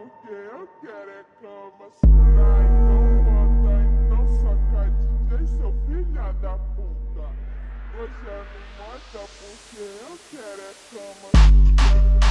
porque eu quero é cama. Se dá, então manda, então saca DJ, seu filha da puta. Hoje é me mata porque eu quero é cama.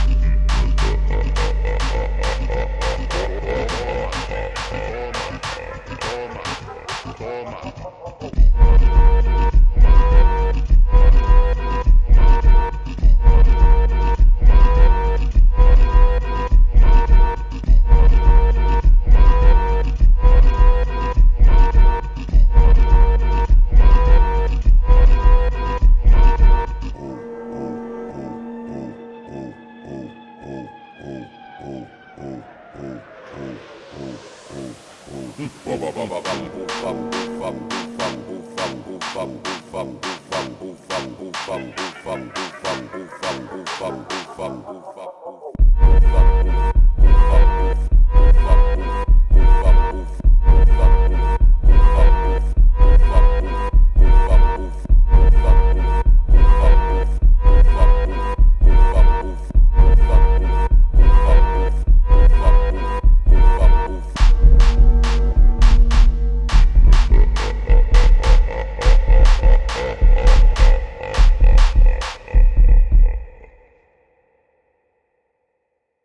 Bum